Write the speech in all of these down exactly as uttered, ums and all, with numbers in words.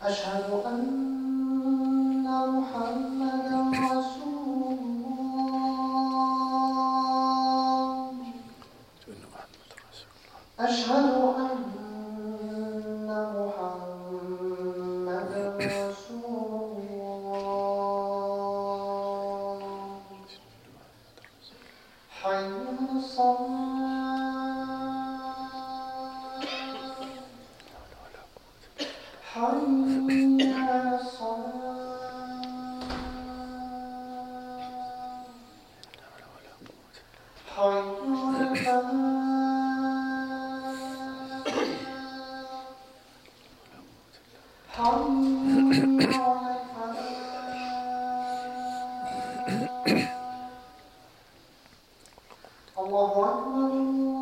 أشهد أن محمدا رسول الله أشهد أن محمدا رسول الله حي على الصلاة حي على الصلاة حي على الفلاح حي على الفلاح الله أكبر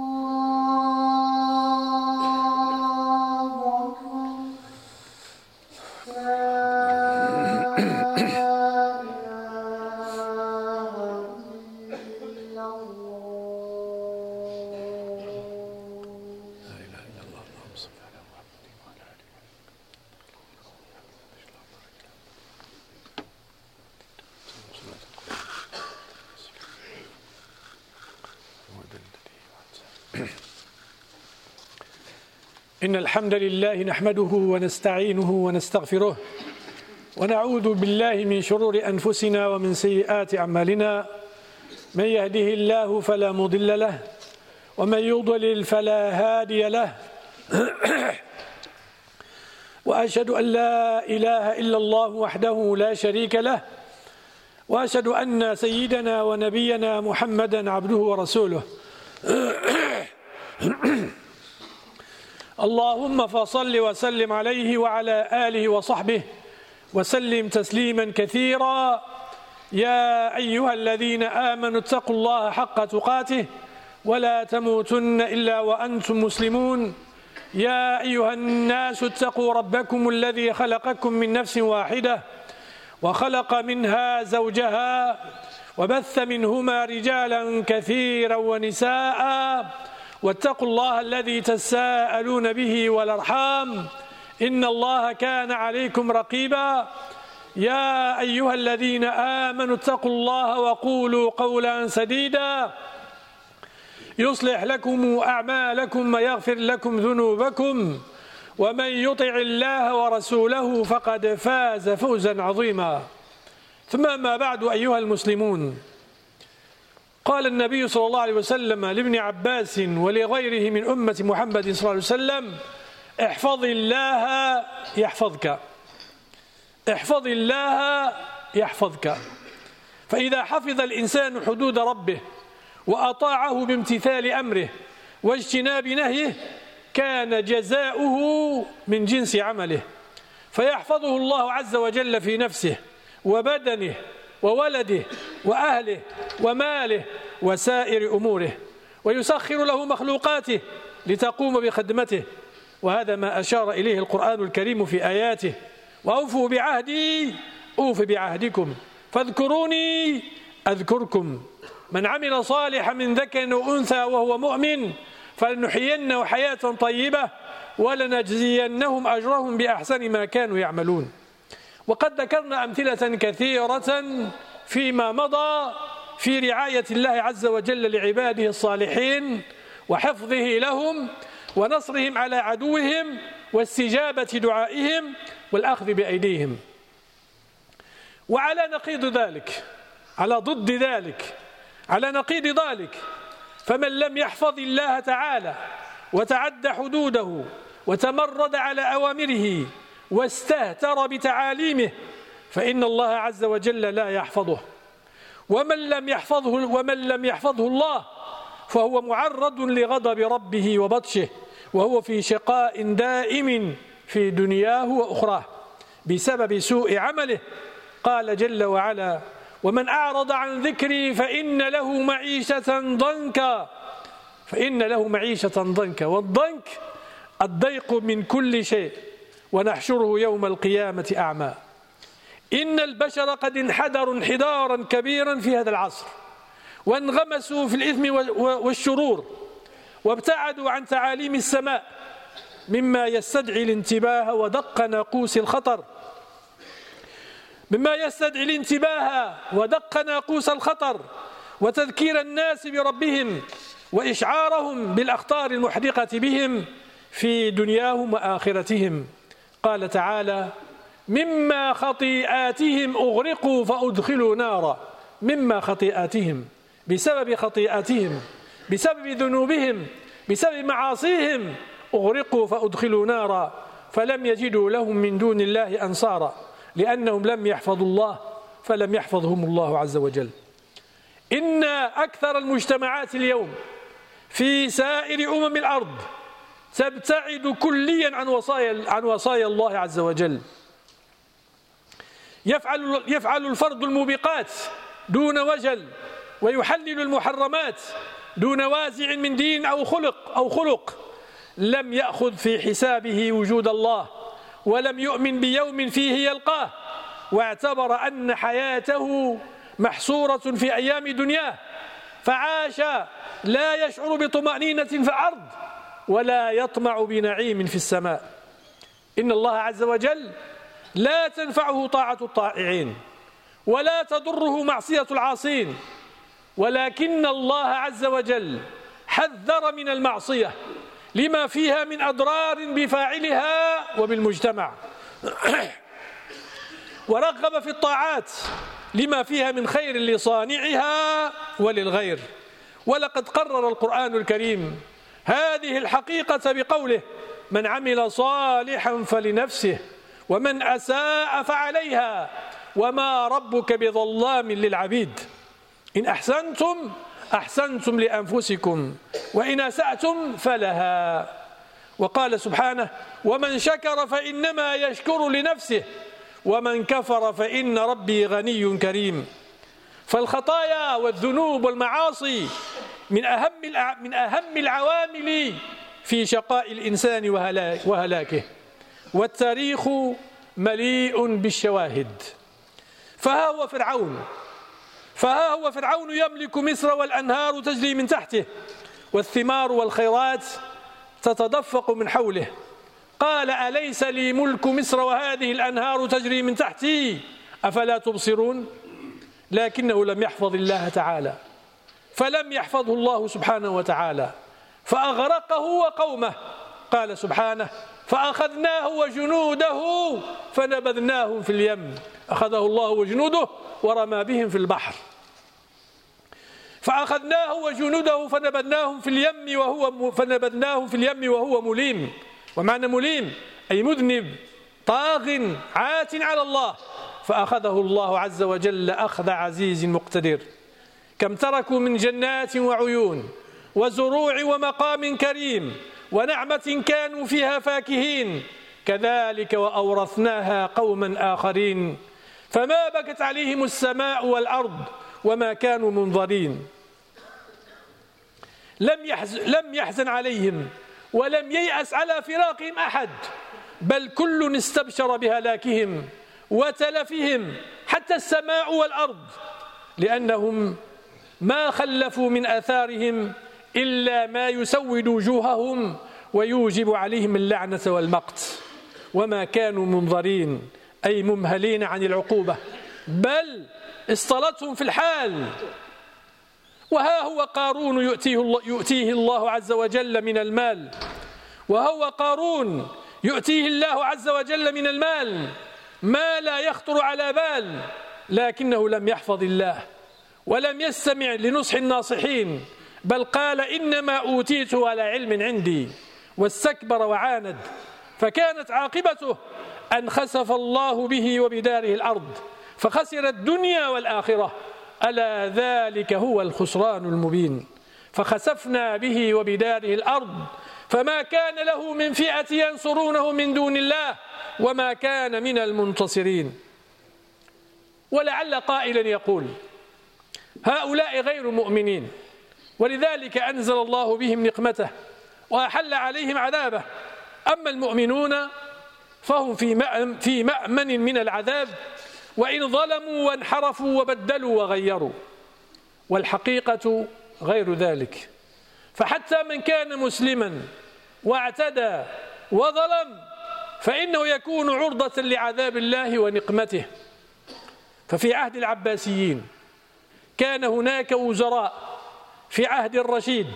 إن الحمد لله نحمده ونستعينه ونستغفره ونعوذ بالله من شرور أنفسنا ومن سيئات أعمالنا من يهده الله فلا مضل له ومن يضلل فلا هادي له وأشهد أن لا إله إلا الله وحده لا شريك له وأشهد أن سيدنا ونبينا محمدا عبده ورسوله اللهم فصل وسلم عليه وعلى آله وصحبه وسلم تسليما كثيرا يا أيها الذين آمنوا اتقوا الله حق تقاته ولا تموتن إلا وأنتم مسلمون يا أيها الناس اتقوا ربكم الذي خلقكم من نفس واحدة وخلق منها زوجها وبث منهما رجالا كثيرا ونساء واتقوا الله الذي تساءلون به والأرحام إن الله كان عليكم رقيبا يا أيها الذين آمنوا اتقوا الله وقولوا قولا سديدا يصلح لكم أعمالكم ويغفر لكم ذنوبكم ومن يطع الله ورسوله فقد فاز فوزا عظيما ثم ما بعد أيها المسلمون قال النبي صلى الله عليه وسلم لابن عباس ولغيره من أمة محمد صلى الله عليه وسلم احفظ الله يحفظك احفظ الله يحفظك فإذا حفظ الإنسان حدود ربه وأطاعه بامتثال أمره واجتناب نهيه كان جزاؤه من جنس عمله فيحفظه الله عز وجل في نفسه وبدنه وولده وأهله وماله وسائر أموره ويسخر له مخلوقاته لتقوم بخدمته وهذا ما أشار إليه القرآن الكريم في آياته وأوفوا بعهدي أوف بعهدكم فاذكروني أذكركم من عمل صالحا من ذكر وأنثى وهو مؤمن فلنحيينه حياة طيبة ولنجزينهم أجرهم بأحسن ما كانوا يعملون وقد ذكرنا أمثلة كثيرة فيما مضى في رعاية الله عز وجل لعباده الصالحين وحفظه لهم ونصرهم على عدوهم واستجابة دعائهم والأخذ بأيديهم. وعلى نقيض ذلك، على ضد ذلك، على نقيض ذلك، فمن لم يحفظ الله تعالى وتعدى حدوده وتمرد على أوامره واستهتر بتعاليمه فإن الله عز وجل لا يحفظه. ومن لم يحفظه ومن لم يحفظه الله فهو معرض لغضب ربه وبطشه، وهو في شقاء دائم في دنياه وأخراه بسبب سوء عمله. قال جل وعلا: ومن أعرض عن ذكري فإن له معيشة ضنكا فإن له معيشة ضنكا والضنك الضيق من كل شيء ونحشره يوم القيامة أعمى. إن البشر قد انحدروا انحدارا كبيرا في هذا العصر وانغمسوا في الإثم والشرور وابتعدوا عن تعاليم السماء مما يستدعي الانتباه ودق ناقوس الخطر مما يستدعي الانتباه ودق ناقوس الخطر وتذكير الناس بربهم وإشعارهم بالأخطار المحدقة بهم في دنياهم وآخرتهم. قال تعالى: مما خطيئاتهم أغرقوا فأدخلوا نارا. مما خطيئاتهم، بسبب خطيئاتهم، بسبب ذنوبهم، بسبب معاصيهم، أغرقوا فأدخلوا نارا فلم يجدوا لهم من دون الله أنصارا، لأنهم لم يحفظوا الله فلم يحفظهم الله عز وجل. إن أكثر المجتمعات اليوم في سائر أمم الأرض تبتعد كليا عن وصايا عن وصايا الله عز وجل. يفعل يفعل الفرد الموبقات دون وجل، ويحلل المحرمات دون وازع من دين أو خلق أو خلق لم يأخذ في حسابه وجود الله، ولم يؤمن بيوم فيه يلقاه، واعتبر أن حياته محصورة في أيام دنياه، فعاش لا يشعر بطمأنينة في الأرض ولا يطمع بنعيم في السماء. إن الله عز وجل لا تنفعه طاعة الطائعين ولا تضره معصية العاصين، ولكن الله عز وجل حذر من المعصية لما فيها من أضرار بفاعلها وبالمجتمع، ورغب في الطاعات لما فيها من خير لصانعها وللغير. ولقد قرر القرآن الكريم هذه الحقيقة بقوله: من عمل صالحا فلنفسه ومن أساء فعليها وما ربك بظلام للعبيد. إن أحسنتم أحسنتم لأنفسكم وإن أسأتم فلها. وقال سبحانه: ومن شكر فإنما يشكر لنفسه ومن كفر فإن ربي غني كريم. فالخطايا والذنوب والمعاصي من أهم من أهم العوامل في شقاء الإنسان وهلاكه، والتاريخ مليء بالشواهد. فها هو فرعون فها هو فرعون يملك مصر والأنهار تجري من تحته، والثمار والخيرات تتدفق من حوله. قال: أليس لي ملك مصر وهذه الأنهار تجري من تحتي أفلا تبصرون؟ لكنه لم يحفظ الله تعالى، فلم يحفظه الله سبحانه وتعالى فأغرقه وقومه. قال سبحانه: فأخذناه وجنوده فنبذناهم في اليم. أخذه الله وجنوده ورمى بهم في البحر. فأخذناه وجنوده فنبذناهم في اليم وهو فنبذناهم في اليم وهو مليم. ومعنى مليم أي مذنب طاغ عات على الله، فأخذه الله عز وجل أخذ عزيز مقتدر. كم تركوا من جنات وعيون وزروع ومقام كريم ونعمة كانوا فيها فاكهين، كذلك وأورثناها قوما آخرين فما بكت عليهم السماء والأرض وما كانوا منظرين. لم يحزن, لم يحزن عليهم ولم ييأس على فراقهم أحد، بل كل استبشر بهلاكهم وتلفهم حتى السماء والأرض، لأنهم ما خلفوا من آثارهم إلا ما يسود وجوههم ويوجب عليهم اللعنة والمقت، وما كانوا منظرين أي ممهلين عن العقوبة، بل اصطلتهم في الحال. وها هو قارون يؤتيه الله, يؤتيه الله عز وجل من المال وهو قارون يؤتيه الله عز وجل من المال ما لا يخطر على بال، لكنه لم يحفظ الله ولم يستمع لنصح الناصحين، بل قال: إنما أوتيته على علم عندي، واستكبر وعاند، فكانت عاقبته أن خسف الله به وبداره الأرض فخسر الدنيا والآخرة، ألا ذلك هو الخسران المبين. فخسفنا به وبداره الأرض فما كان له من فئة ينصرونه من دون الله وما كان من المنتصرين. ولعل قائلا يقول: هؤلاء غير مؤمنين، ولذلك أنزل الله بهم نقمته وأحل عليهم عذابه، أما المؤمنون فهم في مأمن من العذاب وإن ظلموا وانحرفوا وبدلوا وغيروا. والحقيقة غير ذلك، فحتى من كان مسلما واعتدى وظلم فإنه يكون عرضة لعذاب الله ونقمته. ففي عهد العباسيين كان هناك وزراء في عهد الرشيد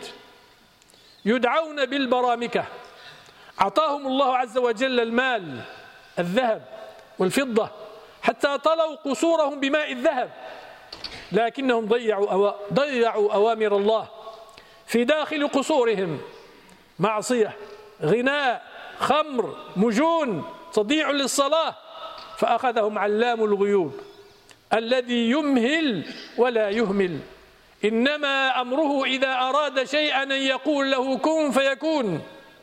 يدعون بالبرامكة، أعطاهم الله عز وجل المال الذهب والفضة حتى طلوا قصورهم بماء الذهب، لكنهم ضيعوا, أو... ضيعوا أوامر الله في داخل قصورهم، معصية، غناء، خمر، مجون، تضييع للصلاة، فأخذهم علام الغيوب الذي يمهل ولا يهمل، إنما أمره إذا أراد شيئا أن يقول له كن فيكون.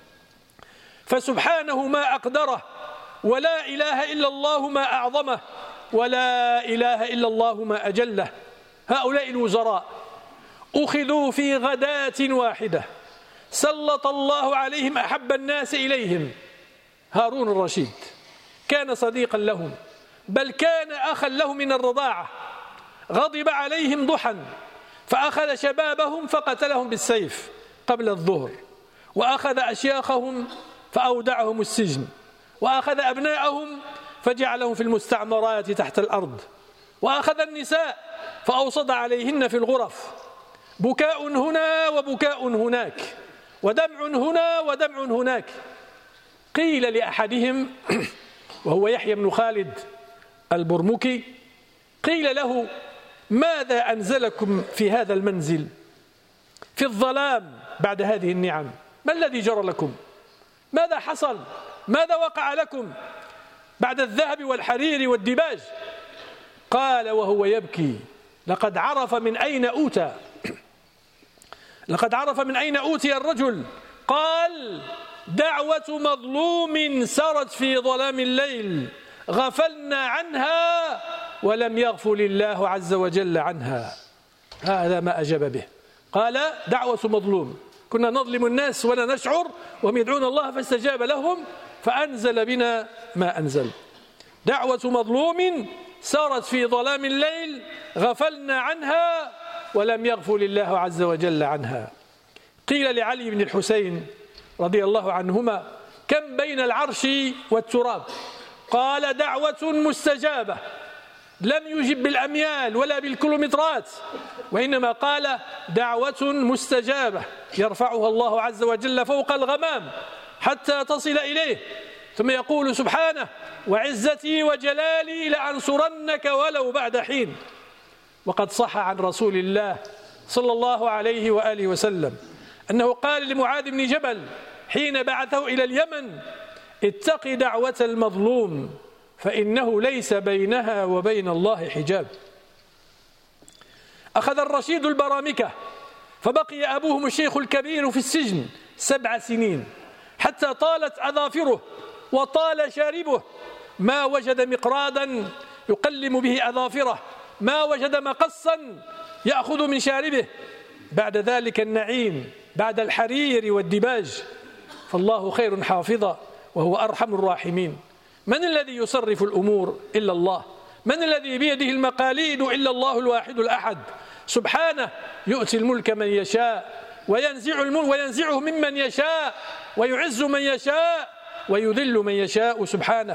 فسبحانه ما أقدره، ولا إله إلا الله ما أعظمه، ولا إله إلا الله ما أجله. هؤلاء الوزراء أخذوا في غداة واحدة، سلط الله عليهم أحب الناس إليهم هارون الرشيد، كان صديقا لهم، بل كان أخا لهم من الرضاعة، غضب عليهم ضحى فأخذ شبابهم فقتلهم بالسيف قبل الظهر، وأخذ أشياخهم فأودعهم السجن، وأخذ أبناءهم فجعلهم في المستعمرات تحت الأرض، وأخذ النساء فأوصد عليهن في الغرف، بكاء هنا وبكاء هناك، ودمع هنا ودمع هناك. قيل لأحدهم وهو يحيى بن خالد البرمكي، قيل له ماذا أنزلكم في هذا المنزل في الظلام بعد هذه النعم؟ ما الذي جرى لكم؟ ماذا حصل؟ ماذا وقع لكم بعد الذهب والحرير والديباج؟ قال وهو يبكي لقد عرف من أين أوتى لقد عرف من أين أوتي الرجل. قال دعوة مظلوم سرت في ظلام الليل غفلنا عنها ولم يغفل الله عز وجل عنها. هذا ما أجاب به، قال دعوة مظلوم، كنا نظلم الناس ولا نشعر وهم يدعون الله فاستجاب لهم فأنزل بنا ما أنزل. دعوة مظلوم سرت في ظلام الليل غفلنا عنها ولم يغفل الله عز وجل عنها. قيل لعلي بن الحسين رضي الله عنهما كم بين العرش والتراب؟ قال دعوة مستجابة، لم يجب بالأميال ولا بالكيلومترات، وإنما قال دعوة مستجابة يرفعها الله عز وجل فوق الغمام حتى تصل إليه، ثم يقول سبحانه وعزتي وجلالي لأنصرنك ولو بعد حين. وقد صح عن رسول الله صلى الله عليه وآله وسلم أنه قال لمعاذ بن جبل حين بعثه إلى اليمن اتق دعوة المظلوم فإنه ليس بينها وبين الله حجاب. أخذ الرشيد البرامكة فبقي أبوهم الشيخ الكبير في السجن سبع سنين حتى طالت أظافره وطال شاربه، ما وجد مقرادا يقلم به أظافره، ما وجد مقصا يأخذ من شاربه. بعد ذلك النعيم بعد الحرير والدباج، فالله خير حافظا وهو أرحم الراحمين. من الذي يصرف الأمور إلا الله؟ من الذي بيده المقاليد إلا الله الواحد الأحد سبحانه، يؤتي الملك من يشاء وينزع الملك وينزعه ممن يشاء ويعز من يشاء ويذل من يشاء سبحانه.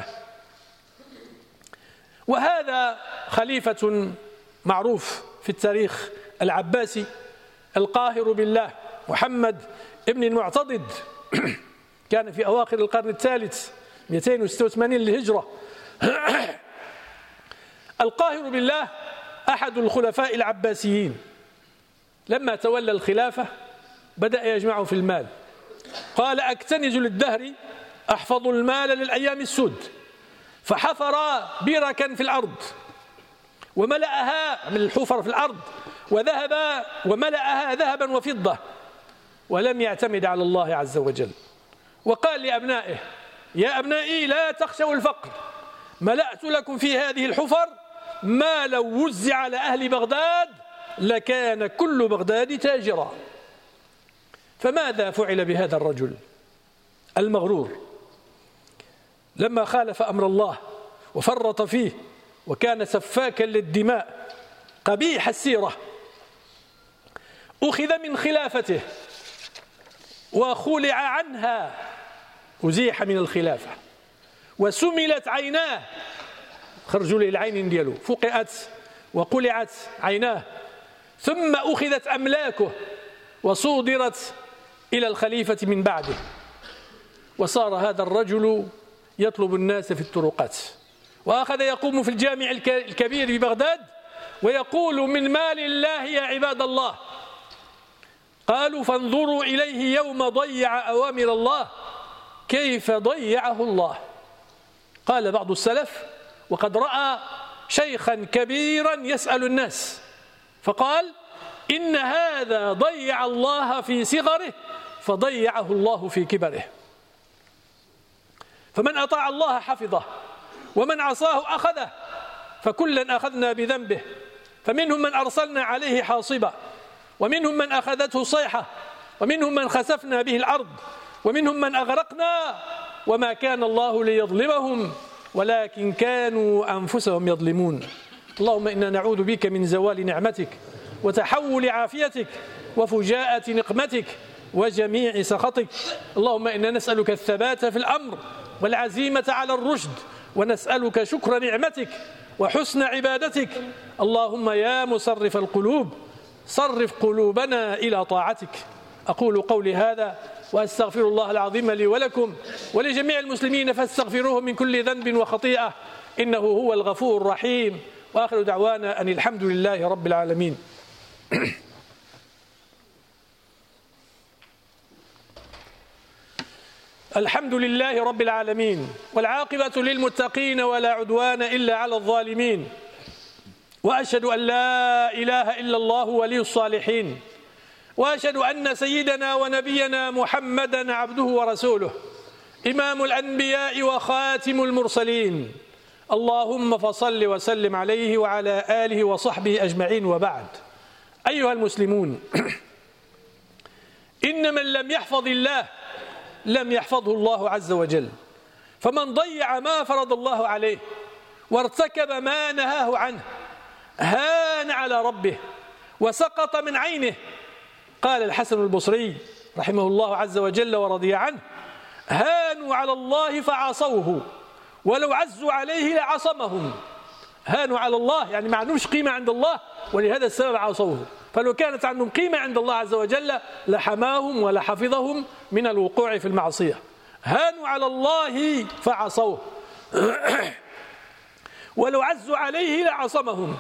وهذا خليفة معروف في التاريخ العباسي القاهر بالله محمد ابن المعتضد، كان في أواخر القرن الثالث مئتين وستة وثمانين للهجرة. القاهر بالله أحد الخلفاء العباسيين، لما تولى الخلافة بدأ يجمع في المال، قال أكتنز للدهر أحفظ المال للأيام السود، فحفر بركا في الأرض وملأها من الحفر في الأرض وذهب وملأها ذهبا وفضة، ولم يعتمد على الله عز وجل، وقال لأبنائه يا أبنائي لا تخشوا الفقر، ملأت لكم في هذه الحفر ما لو وزع على أهل بغداد لكان كل بغداد تاجرا. فماذا فعل بهذا الرجل المغرور لما خالف أمر الله وفرط فيه وكان سفاكا للدماء قبيح السيرة؟ أخذ من خلافته وخلع عنها أزيح من الخلافة وسملت عيناه، خرجوا له العين ديالو، فقئت وقلعت عيناه، ثم أخذت أملاكه وصودرت إلى الخليفة من بعده، وصار هذا الرجل يطلب الناس في الطرقات، وأخذ يقوم في الجامع الكبير ببغداد ويقول من مال الله يا عباد الله. قالوا فانظروا إليه يوم ضيع أوامر الله كيف ضيعه الله. قال بعض السلف وقد رأى شيخا كبيرا يسأل الناس فقال إن هذا ضيع الله في صغره فضيعه الله في كبره. فمن أطاع الله حفظه ومن عصاه أخذه، فكلا أخذنا بذنبه، فمنهم من أرسلنا عليه حاصبا، ومنهم من أخذته صيحة، ومنهم من خسفنا به الأرض، ومنهم من أغرقنا، وما كان الله ليظلمهم ولكن كانوا أنفسهم يظلمون. اللهم إنا نعوذ بك من زوال نعمتك وتحول عافيتك وفجاءة نقمتك وجميع سخطك. اللهم إنا نسألك الثبات في الأمر والعزيمة على الرشد، ونسألك شكر نعمتك وحسن عبادتك. اللهم يا مصرف القلوب صرف قلوبنا إلى طاعتك. أقول قولي هذا وأستغفر الله العظيم لي ولكم ولجميع المسلمين فاستغفروه من كل ذنب وخطيئة إنه هو الغفور الرحيم. وآخر دعوانا أن الحمد لله رب العالمين. الحمد لله رب العالمين، والعاقبة للمتقين ولا عدوان إلا على الظالمين، وأشهد أن لا إله إلا الله ولي الصالحين، وأشهد أن سيدنا ونبينا محمدا عبده ورسوله إمام الأنبياء وخاتم المرسلين. اللهم فصل وسلم عليه وعلى آله وصحبه أجمعين، وبعد. أيها المسلمون، إن من لم يحفظ الله لم يحفظه الله عز وجل، فمن ضيع ما فرض الله عليه وارتكب ما نهاه عنه هان على ربه وسقط من عينه. قال الحسن البصري رحمه الله عز وجل ورضي عنه: هانوا على الله فعصوه ولو عزوا عليه لعصمهم. هانوا على الله يعني ما عندهمش قيمة عند الله، ولهذا السبب عصوه، فلو كانت عندهم قيمة عند الله عز وجل لحماهم ولحفظهم من الوقوع في المعصية. هانوا على الله فعصوه ولو عزوا عليه لعصمهم.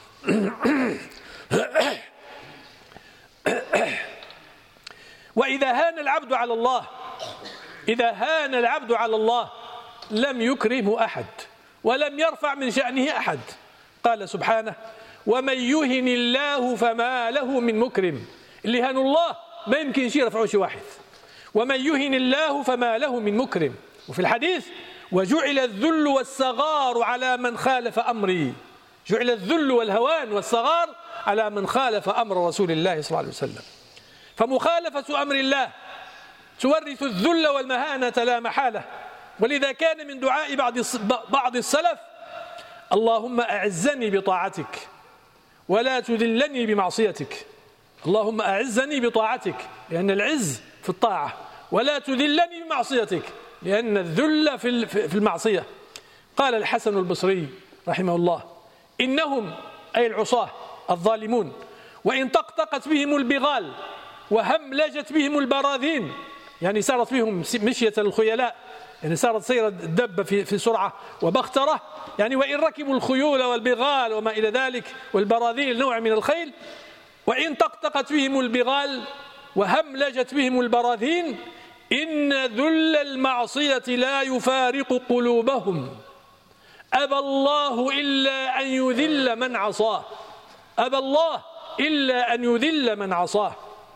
وإذا هان العبد على الله إذا هان العبد على الله لم يكرمه أحد ولم يرفع من شأنه أحد. قال سبحانه: ومن يهن الله فما له من مكرم. اللي هان الله ما يمكنش يرفعه شي واحد. ومن يهن الله فما له من مكرم. وفي الحديث: وجعل الذل والصغار على من خالف أمري. جعل الذل والهوان والصغار على من خالف أمر رسول الله صلى الله عليه وسلم. فمخالفة أمر الله تورث الذل والمهانة لا محالة. ولذا كان من دعاء بعض السلف: اللهم أعزني بطاعتك ولا تذلني بمعصيتك. اللهم أعزني بطاعتك لأن العز في الطاعة، ولا تذلني بمعصيتك لأن الذل في المعصية. قال الحسن البصري رحمه الله: إنهم أي العصاة الظالمون وإن طقطقت بهم البغال وهملجت بهم البراذين، يعني صارت بهم مشية الخيلاء، يعني صارت سير الدب في في سرعة وبخترة، يعني وإن ركبوا الخيول والبغال وما إلى ذلك والبراذين نوع من الخيل، وإن طقطقت بهم البغال وهملجت بهم البراذين إن ذل المعصية لا يفارق قلوبهم. أبى الله إلا أن يذل من عصاه. أبى الله إلا أن يذل من عصاه.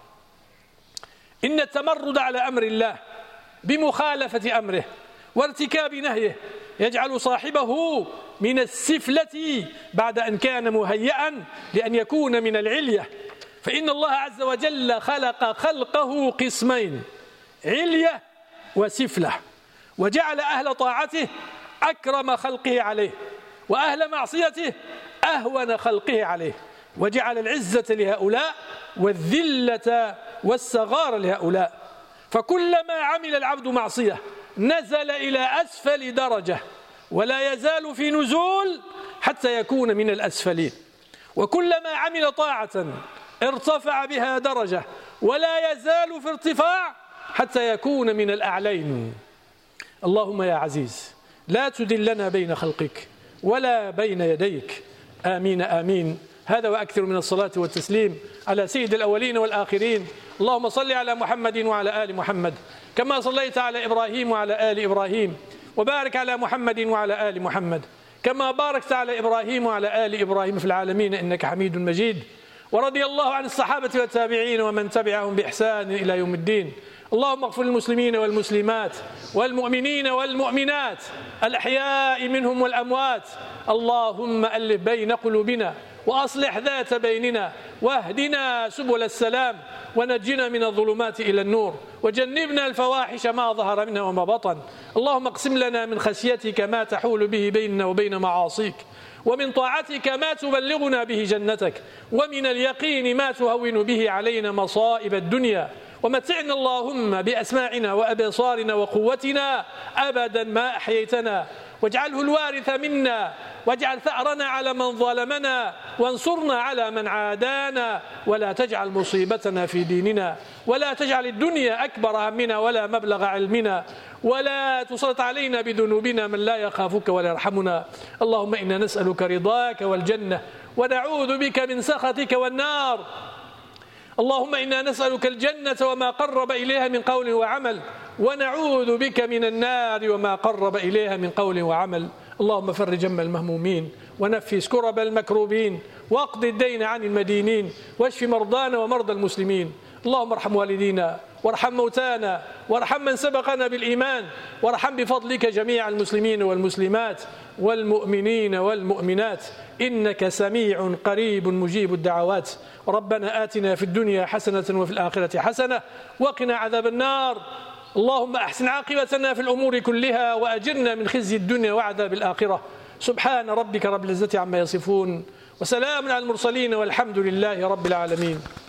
إن التمرد على أمر الله بمخالفة أمره وارتكاب نهيه يجعل صاحبه من السفلة بعد أن كان مهيئا لأن يكون من العلية. فإن الله عز وجل خلق خلقه قسمين: علية وسفلة، وجعل أهل طاعته أكرم خلقه عليه، وأهل معصيته أهون خلقه عليه، وجعل العزة لهؤلاء والذلة والصغار لهؤلاء. فكلما عمل العبد معصية نزل إلى أسفل درجة ولا يزال في نزول حتى يكون من الأسفلين، وكلما عمل طاعة ارتفع بها درجة ولا يزال في ارتفاع حتى يكون من الأعلين. اللهم يا عزيز لا تدلنا بين خلقك ولا بين يديك. آمين آمين. هذا وأكثر من الصلاة والتسليم على سيد الأولين والآخرين. اللهم صل على محمد وعلى آل محمد كما صليت على إبراهيم وعلى آل إبراهيم، وبارك على محمد وعلى آل محمد كما باركت على إبراهيم وعلى آل إبراهيم في العالمين إنك حميد مجيد. ورضي الله عن الصحابة والتابعين ومن تبعهم بإحسان إلى يوم الدين. اللهم اغفر للمسلمين والمسلمات والمؤمنين والمؤمنات الأحياء منهم والأموات. اللهم ألف بين قلوبنا وأصلح ذات بيننا واهدنا سبل السلام ونجنا من الظلمات إلى النور وجنبنا الفواحش ما ظهر منها وما بطن. اللهم اقسم لنا من خشيتك ما تحول به بيننا وبين معاصيك، ومن طاعتك ما تبلغنا به جنتك، ومن اليقين ما تهون به علينا مصائب الدنيا. ومتعنا اللهم بأسماعنا وأبصارنا وقوتنا أبدا ما أحييتنا، واجعله الوارث منا، واجعل ثأرنا على من ظلمنا، وانصرنا على من عادانا، ولا تجعل مصيبتنا في ديننا، ولا تجعل الدنيا أكبر همنا ولا مبلغ علمنا، ولا تسلط علينا بذنوبنا من لا يخافك ولا يرحمنا. اللهم إنا نسألك رضاك والجنة ونعوذ بك من سخطك والنار. اللهم إنا نسألك الجنة وما قرب إليها من قول وعمل، ونعوذ بك من النار وما قرب إليها من قول وعمل. اللهم فرج هم المهمومين ونفس كرب المكروبين واقض الدين عن المدينين واشف مرضانا ومرضى المسلمين. اللهم ارحم والدينا وارحم موتانا وارحم من سبقنا بالإيمان، وارحم بفضلك جميع المسلمين والمسلمات والمؤمنين والمؤمنات إنك سميع قريب مجيب الدعوات. ربنا آتنا في الدنيا حسنة وفي الآخرة حسنة وقنا عذاب النار. اللهم أحسن عاقبتنا في الأمور كلها وأجرنا من خزي الدنيا وعذاب الآخرة. سبحان ربك رب العزة عما يصفون وسلام على المرسلين والحمد لله رب العالمين.